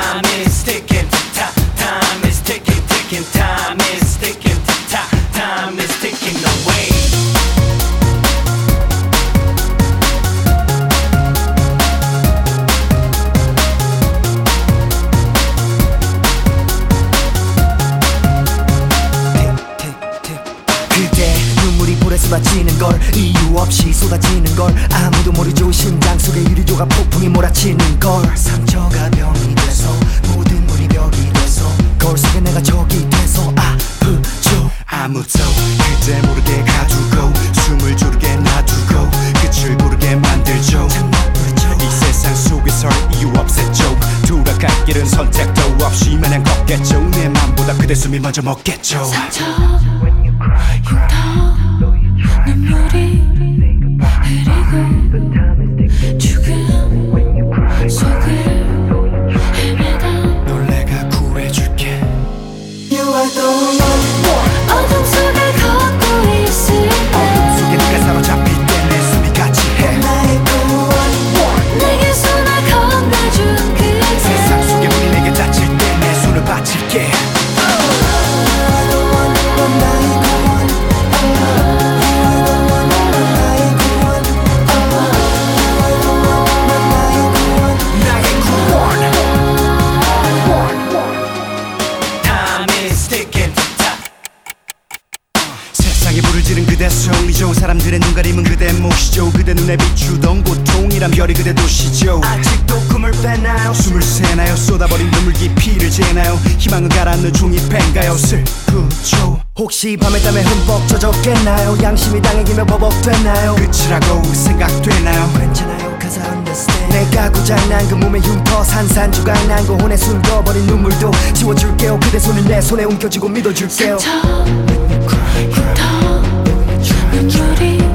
Time is ticking, time is ticking, ticking. Time is ticking, time is ticking away. 그대 눈물이 볼에 쏟아지는 걸 이유 없이 쏟아지는 걸 아무도 모르죠. 심장 속에 유리조각 폭풍이 몰아치는 걸 상처가 병이 돼서 모든 물이 벽이 돼서 거울 속에 내가 적이 돼서 아프죠. 아무도 그대 모르게 가두고 숨을 조르게 놔두고 끝을 모르게 만들죠. 이 세상 속에 설 이유 없었죠. 돌아갈 길은 선택도 없이 마냥 걷겠죠. 내 맘보다 그대 숨이 먼저 먹겠죠. 상처 흉터 눈물이 흐리고 죽음 속을 헤매다 널 내가 구해줄게. You are the one. 어둠 속을 걷고 있을 때 어둠 속에 네가 사로잡힐 때 내 숨이 같이 해. 나의 the one. 내게 손을 건네준 그대 세상 속에 문이 내게 닫힐 때 내 손을 바칠게. 세상에 불을 지른 그대 소리죠. 사람들의 눈가림은 그대 몫이죠. 그대 눈에 비추던 고통이란 별이 그대 도시죠. 아직도 꿈을 빼나요? 숨을 새나요? 쏟아버린 눈물 깊이를 재나요? 희망은 가라앉는 종이팬가요? 슬프죠. 혹시 밤에 땀에 흠뻑 젖었겠나요? 양심이 당해기며 버벅됐나요? 끝이라고 생각되나요? 괜찮아요 cause I understand. 내가 고장난 그 몸의 흉터 산산조각난 그 혼에 숨겨버린 눈물도 지워줄게요. 그대 손을 내 손에 움켜쥐고 믿어줄게요. 상처 흉터 눈물이